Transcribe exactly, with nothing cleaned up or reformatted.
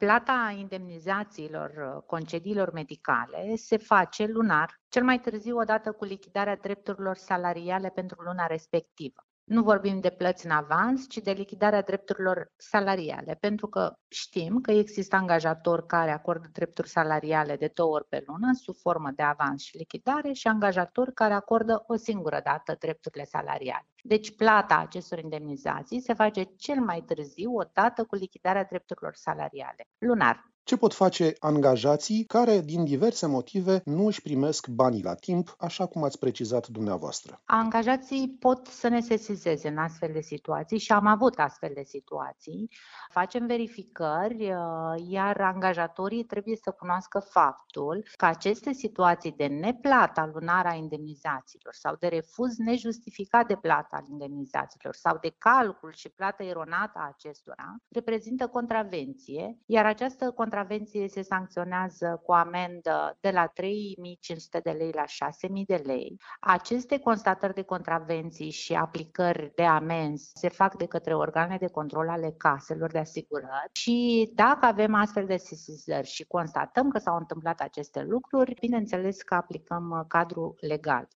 Plata indemnizațiilor, concediilor medicale se face lunar, cel mai târziu odată cu lichidarea drepturilor salariale pentru luna respectivă. Nu vorbim de plăți în avans, ci de lichidarea drepturilor salariale, pentru că știm că există angajatori care acordă drepturi salariale de două ori pe lună, sub formă de avans și lichidare, și angajatori care acordă o singură dată drepturile salariale. Deci plata acestor indemnizații se face cel mai târziu odată cu lichidarea drepturilor salariale, lunar. Ce pot face angajații care, din diverse motive, nu își primesc banii la timp, așa cum ați precizat dumneavoastră? Angajații pot să ne sesizeze în astfel de situații și am avut astfel de situații. Facem verificări, iar angajatorii trebuie să cunoască faptul că aceste situații de neplată lunară a indemnizațiilor sau de refuz nejustificat de plată al indemnizațiilor sau de calcul și plată eronată a acestora reprezintă contravenție, iar această contravenție se sancționează cu amendă de la trei mii cinci sute de lei la șase mii de lei. Aceste constatări de contravenții și aplicări de amenzi se fac de către organele de control ale caselor de asigurări și dacă avem astfel de sesizări și constatăm că s-au întâmplat aceste lucruri, bineînțeles că aplicăm cadrul legal.